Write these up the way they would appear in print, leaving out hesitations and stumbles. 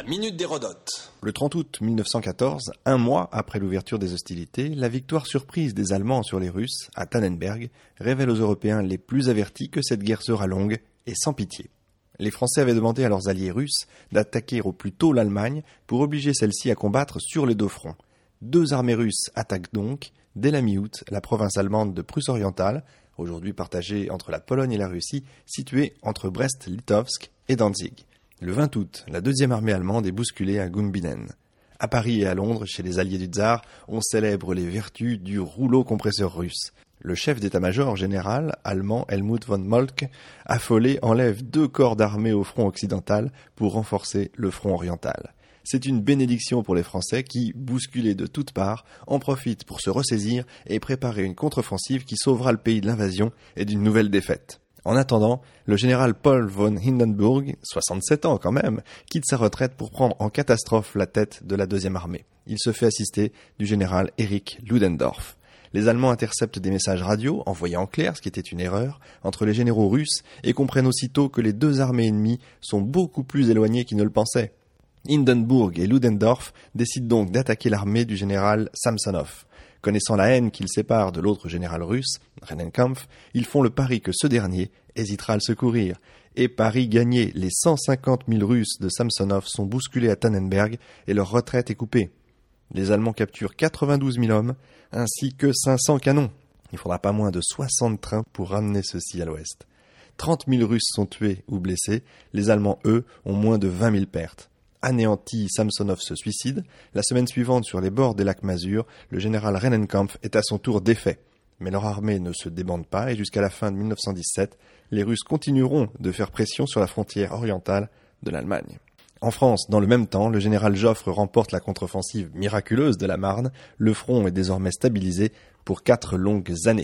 Minute d'Hérodote. Le 30 août 1914, un mois après l'ouverture des hostilités, la victoire surprise des Allemands sur les Russes, à Tannenberg, révèle aux Européens les plus avertis que cette guerre sera longue et sans pitié. Les Français avaient demandé à leurs alliés russes d'attaquer au plus tôt l'Allemagne pour obliger celle-ci à combattre sur les deux fronts. Deux armées russes attaquent donc, dès la mi-août, la province allemande de Prusse-Orientale, aujourd'hui partagée entre la Pologne et la Russie, située entre Brest-Litovsk et Danzig. Le 20 août, la deuxième armée allemande est bousculée à Gumbinnen. À Paris et à Londres, chez les alliés du tsar, on célèbre les vertus du rouleau compresseur russe. Le chef d'état-major général allemand Helmut von Moltke, affolé, enlève 2 corps d'armée au front occidental pour renforcer le front oriental. C'est une bénédiction pour les Français qui, bousculés de toutes parts, en profitent pour se ressaisir et préparer une contre-offensive qui sauvera le pays de l'invasion et d'une nouvelle défaite. En attendant, le général Paul von Hindenburg, 67 ans quand même, quitte sa retraite pour prendre en catastrophe la tête de la deuxième armée. Il se fait assister du général Erich Ludendorff. Les Allemands interceptent des messages radio, envoyés en clair, ce qui était une erreur, entre les généraux russes et comprennent aussitôt que les deux armées ennemies sont beaucoup plus éloignées qu'ils ne le pensaient. Hindenburg et Ludendorff décident donc d'attaquer l'armée du général Samsonov. Connaissant la haine qu'ils séparent de l'autre général russe, Rennenkampf, ils font le pari que ce dernier hésitera à le secourir. Et pari gagné, les 150 000 Russes de Samsonov sont bousculés à Tannenberg et leur retraite est coupée. Les Allemands capturent 92 000 hommes, ainsi que 500 canons. Il faudra pas moins de 60 trains pour ramener ceux-ci à l'ouest. 30 000 Russes sont tués ou blessés, les Allemands, eux, ont moins de 20 000 pertes. Anéanti, Samsonov se suicide. La semaine suivante, sur les bords des lacs Mazur, le général Rennenkampf est à son tour défait. Mais leur armée ne se débande pas et jusqu'à la fin de 1917, les Russes continueront de faire pression sur la frontière orientale de l'Allemagne. En France, dans le même temps, le général Joffre remporte la contre-offensive miraculeuse de la Marne. Le front est désormais stabilisé pour 4 longues années.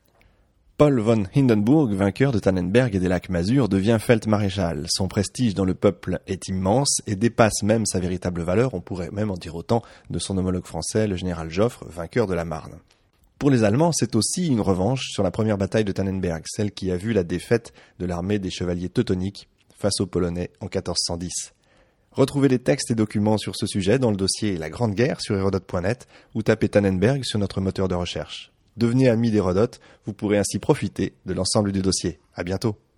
Paul von Hindenburg, vainqueur de Tannenberg et des lacs Mazur, devient feldmaréchal. Son prestige dans le peuple est immense et dépasse même sa véritable valeur. On pourrait même en dire autant de son homologue français, le général Joffre, vainqueur de la Marne. Pour les Allemands, c'est aussi une revanche sur la première bataille de Tannenberg, celle qui a vu la défaite de l'armée des chevaliers teutoniques face aux Polonais en 1410. Retrouvez les textes et documents sur ce sujet dans le dossier La Grande Guerre sur Hérodote.net ou tapez Tannenberg sur notre moteur de recherche. Devenez ami d'Hérodote, vous pourrez ainsi profiter de l'ensemble du dossier. À bientôt.